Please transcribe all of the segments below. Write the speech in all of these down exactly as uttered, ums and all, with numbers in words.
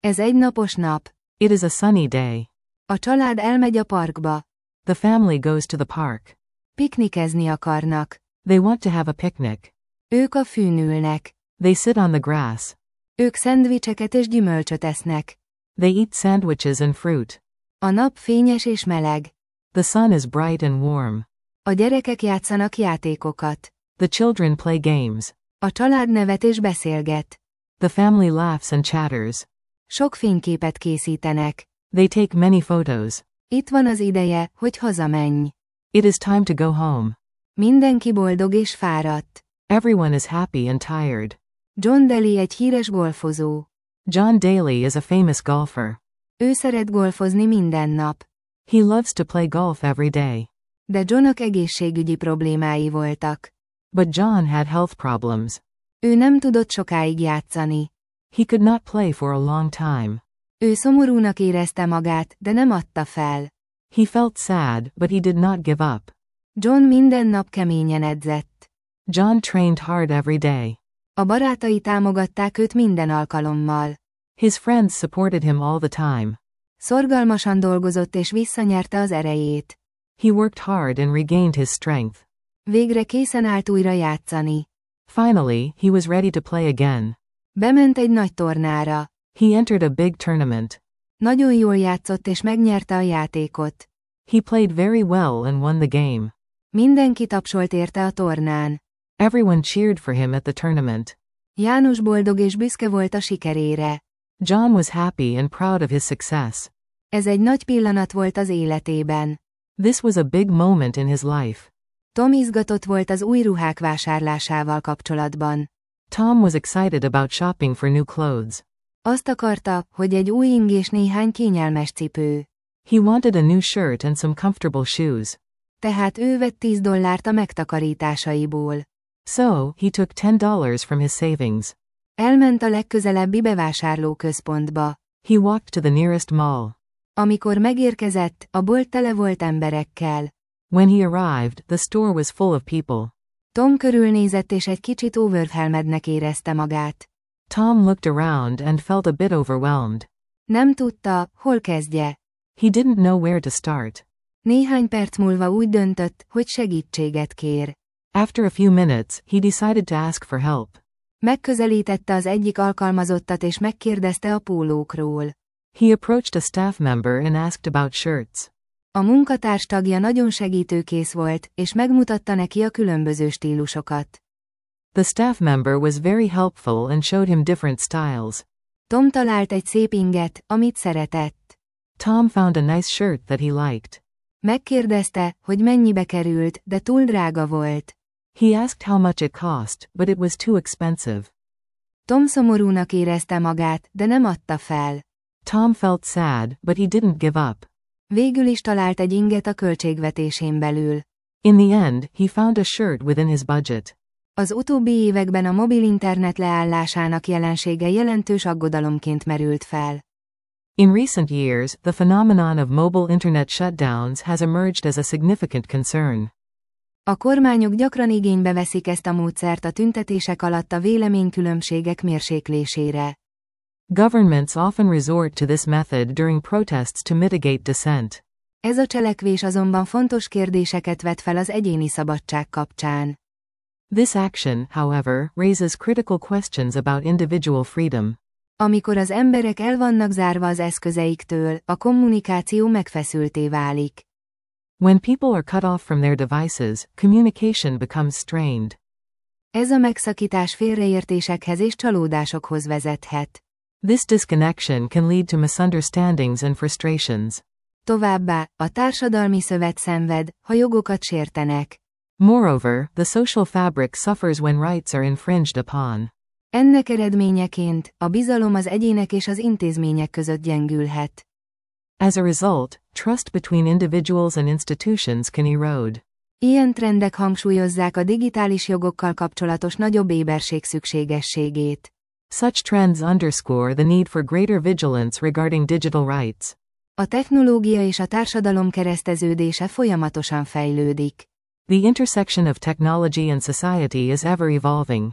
Ez egy napos nap. It is a sunny day. A család elmegy a parkba. The family goes to the park. Piknikezni akarnak. They want to have a picnic. Ők a fűn ülnek. They sit on the grass. Ők szendvicseket és gyümölcsöt esznek. They eat sandwiches and fruit. A nap fényes és meleg. The sun is bright and warm. A gyerekek játszanak játékokat. The children play games. A család nevet és beszélget. The family laughs and chatters. Sok fényképet készítenek. They take many photos. Itt van az ideje, hogy hazamenj. It is time to go home. Mindenki boldog és fáradt. Everyone is happy and tired. John Daly egy híres golfozó. John Daly is a famous golfer. Ő szeret golfozni minden nap. He loves to play golf every day. De Johnnak egészségügyi problémái voltak. But John had health problems. Ő nem tudott sokáig játszani. He could not play for a long time. Ő szomorúnak érezte magát, de nem adta fel. He felt sad, but he did not give up. John minden nap keményen edzett. John trained hard every day. A barátai támogatták őt minden alkalommal. His friends supported him all the time. Szorgalmasan dolgozott és visszanyerte az erejét. He worked hard and regained his strength. Végre készen állt újra játszani. Finally, he was ready to play again. Bement egy nagy tornára. He entered a big tournament. Nagyon jól játszott és megnyerte a játékot. He played very well and won the game. Mindenki tapsolt érte a tornán. Everyone cheered for him at the tournament. János boldog és büszke volt a sikerére. John was happy and proud of his success. Ez egy nagy pillanat volt az életében. This was a big moment in his life. Tom izgatott volt az új ruhák vásárlásával kapcsolatban. Tom was excited about shopping for new clothes. Azt akarta, hogy egy új ing és néhány kényelmes cipő. He wanted a new shirt and some comfortable shoes. Tehát ő vett tíz dollárt a megtakarításaiból. So, he took ten dollars from his savings. Elment a legközelebbi bevásárlóközpontba. He walked to the nearest mall. Amikor megérkezett, a bolt tele volt emberekkel. When he arrived, the store was full of people. Tom körülnézett és egy kicsit overwhelmednek érezte magát. Tom looked around and felt a bit overwhelmed. Nem tudta, hol kezdje. He didn't know where to start. Néhány perc múlva úgy döntött, hogy segítséget kér. After a few minutes, he decided to ask for help. Megközelítette az egyik alkalmazottat és megkérdezte a pólókról. He approached a staff member and asked about shirts. A munkatárs tagja nagyon segítőkész volt, és megmutatta neki a különböző stílusokat. The staff member was very helpful and showed him different styles. Tom talált egy szép inget, amit szeretett. Tom found a nice shirt that he liked. Megkérdezte, hogy mennyibe került, de túl drága volt. He asked how much it cost, but it was too expensive. Tom szomorúnak érezte magát, de nem adta fel. Tom felt sad, but he didn't give up. Végül is talált egy inget a költségvetésén belül. In the end, he found a shirt within his budget. Az utóbbi években a mobil internet leállásának jelensége jelentős aggodalomként merült fel. In recent years, the phenomenon of mobile internet shutdowns has emerged as a significant concern. A kormányok gyakran igénybe veszik ezt a módszert a tüntetések alatt a véleménykülönbségek mérséklésére. Governments often resort to this method during protests to mitigate dissent. Ez a cselekvés azonban fontos kérdéseket vet fel az egyéni szabadság kapcsán. This action, however, raises critical questions about individual freedom. Amikor az emberek el vannak zárva az eszközeiktől, a kommunikáció megfeszülté válik. When people are cut off from their devices, communication becomes strained. Ez a megszakítás félreértésekhez és csalódásokhoz vezethet. This disconnection can lead to misunderstandings and frustrations. Továbbá, a társadalmi szövet szenved, ha jogokat sértenek. Moreover, the social fabric suffers when rights are infringed upon. Ennek eredményeként, a bizalom az egyének és az intézmények között gyengülhet. As a result, trust between individuals and institutions can erode. Ilyen trendek hangsúlyozzák a digitális jogokkal kapcsolatos nagyobb éberség szükségességét. Such trends underscore the need for greater vigilance regarding digital rights. A technológia és a társadalom kereszteződése folyamatosan fejlődik. The intersection of technology and society is ever evolving.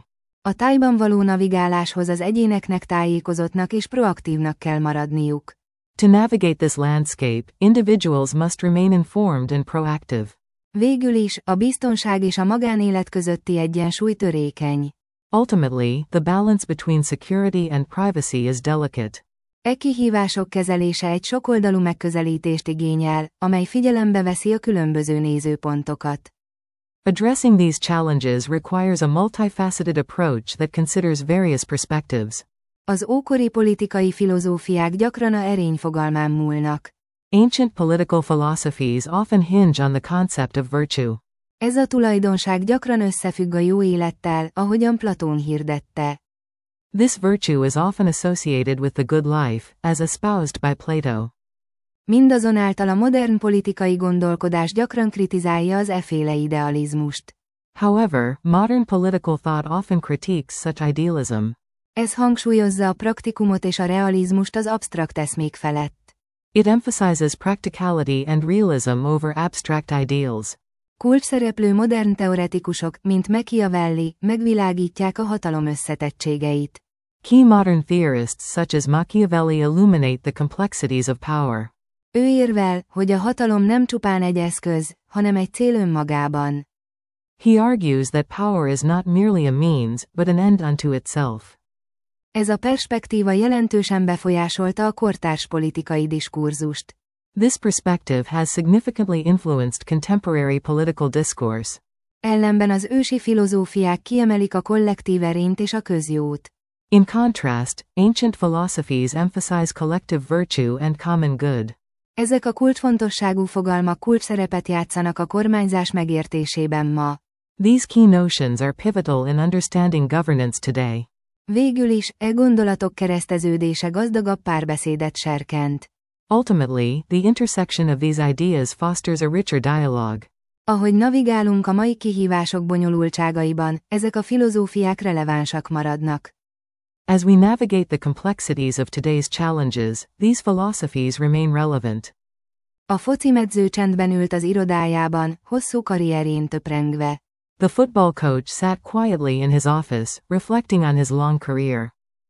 A tájban való navigáláshoz az egyéneknek tájékozottnak és proaktívnak kell maradniuk. To navigate this landscape, individuals must remain informed and proactive. Végül is, a biztonság és a magánélet közötti egyensúly törékeny. Ultimately, the balance between security and privacy is delicate. E kihívások kezelése egy sokoldalú megközelítést igényel, amely figyelembe veszi a különböző nézőpontokat. Addressing these challenges requires a multifaceted approach that considers various perspectives. Az ókori politikai filozófiák gyakran a erény fogalmán múlnak. Ancient political philosophies often hinge on the concept of virtue. Ez a tulajdonság gyakran összefügg a jó élettel, ahogyan Platón hirdette. This virtue is often associated with the good life, as espoused by Plato. Mindazonáltal a modern politikai gondolkodás gyakran kritizálja az efféle idealizmust. However, modern political thought often critiques such idealism. Ez hangsúlyozza a praktikumot és a realizmust az absztrakt eszmék felett. It emphasizes practicality and realism over abstract ideals. Kulcsszereplő modern teoretikusok, mint Machiavelli, megvilágítják a hatalom összetettségeit. Key modern theorists such as Machiavelli illuminate the complexities of power. Ő érvel, hogy a hatalom nem csupán egy eszköz, hanem egy cél önmagában. He argues that power is not merely a means, but an end unto itself. Ez a perspektíva jelentősen befolyásolta a kortárs politikai diskurzust. This perspective has significantly influenced contemporary political discourse. Ellenben az ősi filozófiák kiemelik a kollektív erényt és a közjót. In contrast, ancient philosophies emphasize collective virtue and common good. Ezek a kulcsfontosságú fogalmak kulcsszerepet játszanak a kormányzás megértésében ma. These key notions are pivotal in understanding governance today. Végül is, e gondolatok kereszteződése gazdagabb párbeszédet serkent. Ultimately, the intersection of these ideas fosters a richer dialogue. Ahogy navigálunk a mai kihívások bonyolultságaiban, ezek a filozófiák relevánsak maradnak. As we navigate the complexities of today's challenges, these philosophies remain relevant. A focimedző csendben ült az irodájában, hosszú karrierjén töprengve. The football coach sat quietly in his office, reflecting on his long career.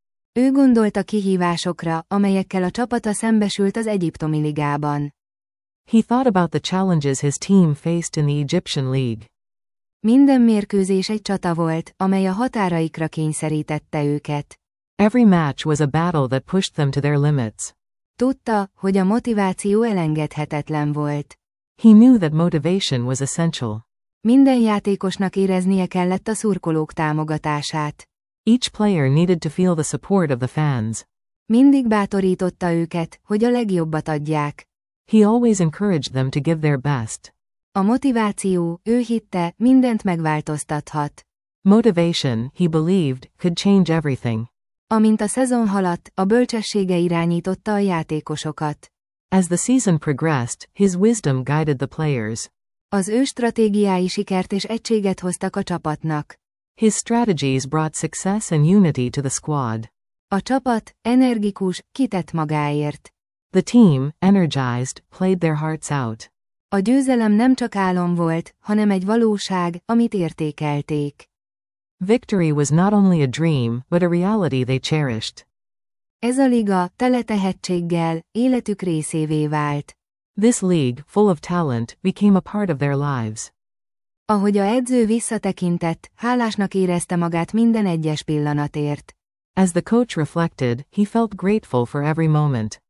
Ő gondolt a kihívásokra, amelyekkel a csapata szembesült az egyiptomi ligában. He thought about the challenges his team faced in the Egyptian League. Minden mérkőzés egy csata volt, amely a határaikra kényszerítette őket. Every match was a battle that pushed them to their limits. Tudta, hogy a motiváció elengedhetetlen volt. He knew that motivation was essential. Minden játékosnak éreznie kellett a szurkolók támogatását. Each player needed to feel the support of the fans. Mindig bátorította őket, hogy a legjobbat adják. He always encouraged them to give their best. A motiváció, ő hitte, mindent megváltoztathat. Motivation, he believed, could change everything. Amint a szezon haladt, a bölcsessége irányította a játékosokat. As the season progressed, his wisdom guided the players. Az ő stratégiái sikert és egységet hoztak a csapatnak. His strategies brought success and unity to the squad. A csapat, energikus, kitett magáért. The team, energized, played their hearts out. A győzelem nem csak álom volt, hanem egy valóság, amit értékelték. Victory was not only a dream, but a reality they cherished. Ez a liga, tele tehetséggel, életük részévé vált. This league, full of talent, became a part of their lives. Ahogy a edző visszatekintett, hálásnak érezte magát minden egyes pillanatért. As the coach reflected, he felt grateful for every moment.